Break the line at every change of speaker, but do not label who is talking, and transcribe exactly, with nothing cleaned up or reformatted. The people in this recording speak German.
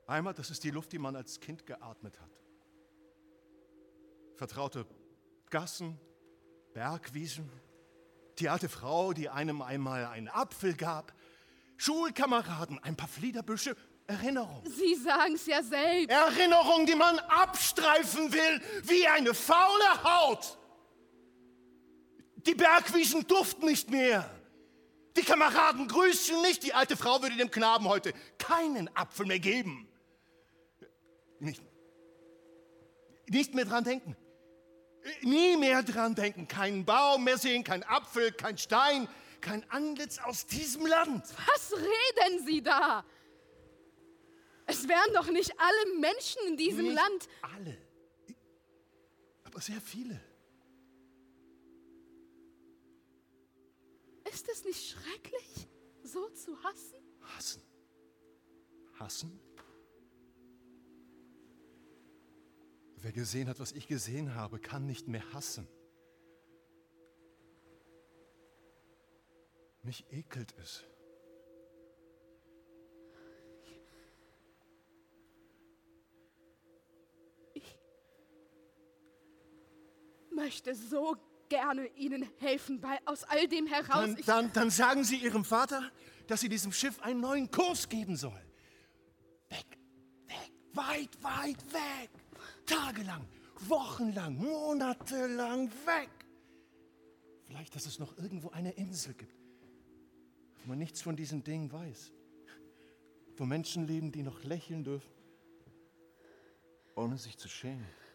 Heimat, das ist die Luft, die man als Kind geatmet hat. Vertraute Gassen, Bergwiesen, die alte Frau, die einem einmal einen Apfel gab, Schulkameraden, ein paar Fliederbüsche, Erinnerung.
Sie sagen's ja selbst.
Erinnerung, die man abstreifen will, wie eine faule Haut. Die Bergwiesen duften nicht mehr. Die Kameraden grüßen nicht. Die alte Frau würde dem Knaben heute keinen Apfel mehr geben. Nicht, nicht mehr dran denken. Nie mehr dran denken. Keinen Baum mehr sehen, kein Apfel, kein Stein, kein Antlitz aus diesem Land.
Was reden Sie da? Es wären doch nicht alle Menschen in diesem
nicht
Land.
Alle, aber sehr viele.
Ist es nicht schrecklich, so zu hassen?
Hassen? Hassen? Wer gesehen hat, was ich gesehen habe, kann nicht mehr hassen. Mich ekelt es.
Ich möchte so gerne Ihnen helfen, weil aus all dem heraus...
Dann,
ich
dann, dann sagen Sie Ihrem Vater, dass Sie diesem Schiff einen neuen Kurs geben soll. Weg, weg, weit, weit weg. Tagelang, wochenlang, monatelang weg. Vielleicht, dass es noch irgendwo eine Insel gibt, wo man nichts von diesen Dingen weiß. Wo Menschen leben, die noch lächeln dürfen, ohne sich zu schämen.